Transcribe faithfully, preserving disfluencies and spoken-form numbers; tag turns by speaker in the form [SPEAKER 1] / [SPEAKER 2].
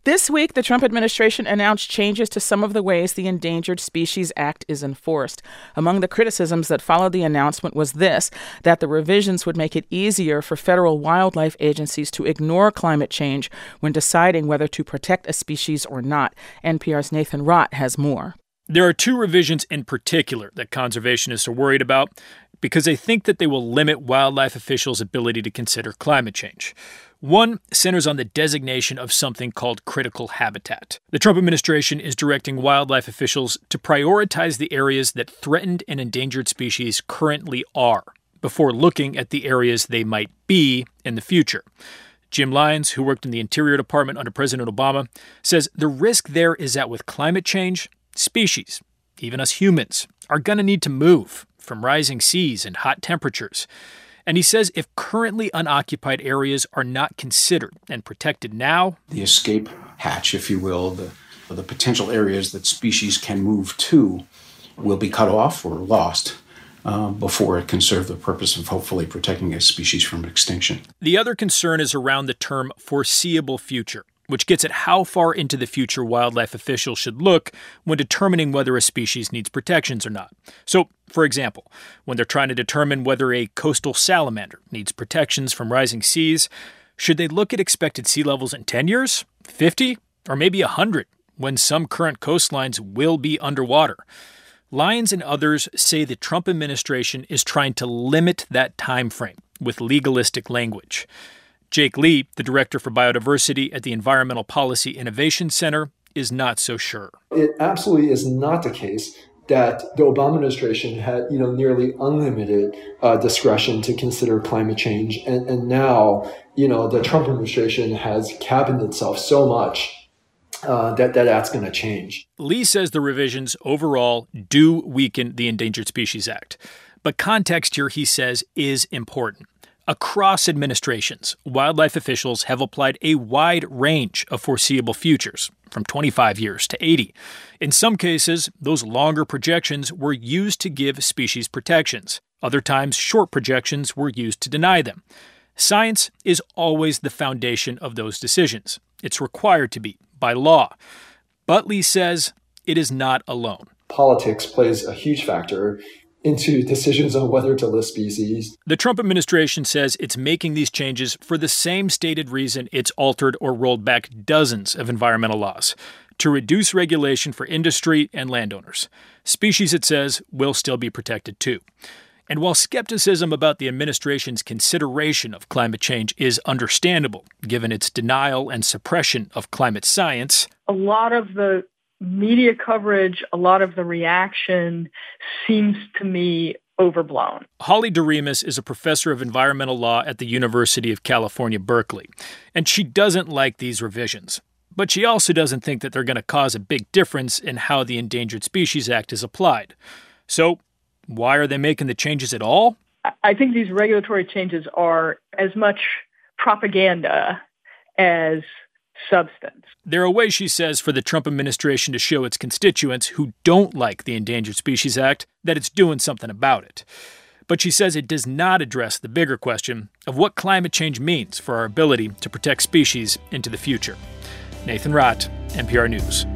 [SPEAKER 1] This week, the Trump administration announced changes to some of the ways the Endangered Species Act is enforced. Among the criticisms that followed the announcement was this, that the revisions would make it easier for federal wildlife agencies to ignore climate change when deciding whether to protect a species or not. N P R's Nathan Rott has more.
[SPEAKER 2] There are two revisions in particular that conservationists are worried about because they think that they will limit wildlife officials' ability to consider climate change. One centers on the designation of something called critical habitat. The Trump administration is directing wildlife officials to prioritize the areas that threatened and endangered species currently are before looking at the areas they might be in the future. Jim Lyons, who worked in the Interior Department under President Obama, says the risk there is that with climate change, species, even us humans, are going to need to move from rising seas and hot temperatures. And he says if currently unoccupied areas are not considered and protected now,
[SPEAKER 3] the escape hatch, if you will, the, the potential areas that species can move to will be cut off or lost uh, before it can serve the purpose of hopefully protecting a species from extinction.
[SPEAKER 2] The other concern is around the term foreseeable future, which gets at how far into the future wildlife officials should look when determining whether a species needs protections or not. So, for example, when they're trying to determine whether a coastal salamander needs protections from rising seas, should they look at expected sea levels in ten years, fifty, or maybe one hundred, when some current coastlines will be underwater? Lyons and others say the Trump administration is trying to limit that time frame with legalistic language. Jake Lee, the director for biodiversity at the Environmental Policy Innovation Center, is not so sure.
[SPEAKER 4] It absolutely is not the case that the Obama administration had, you know, nearly unlimited uh, discretion to consider climate change. And, and now, you know, the Trump administration has cabined itself so much uh, that, that that's going to change.
[SPEAKER 2] Lee says the revisions overall do weaken the Endangered Species Act. But context here, he says, is important. Across administrations, wildlife officials have applied a wide range of foreseeable futures, from twenty-five years to eighty. In some cases, those longer projections were used to give species protections. Other times, short projections were used to deny them. Science is always the foundation of those decisions. It's required to be, by law. But Lee says it is not alone.
[SPEAKER 4] Politics plays a huge factor into decisions on whether to list species.
[SPEAKER 2] The Trump administration says it's making these changes for the same stated reason it's altered or rolled back dozens of environmental laws, to reduce regulation for industry and landowners. Species, it says, will still be protected too. And while skepticism about the administration's consideration of climate change is understandable, given its denial and suppression of climate science,
[SPEAKER 5] a lot of the media coverage, a lot of the reaction seems to me overblown.
[SPEAKER 2] Holly Doremus is a professor of environmental law at the University of California, Berkeley, and she doesn't like these revisions. But she also doesn't think that they're going to cause a big difference in how the Endangered Species Act is applied. So why are they making the changes at all?
[SPEAKER 5] I think these regulatory changes are as much propaganda as substance.
[SPEAKER 2] They're a way, she says, for the Trump administration to show its constituents who don't like the Endangered Species Act that it's doing something about it. But she says it does not address the bigger question of what climate change means for our ability to protect species into the future. Nathan Rott, N P R News.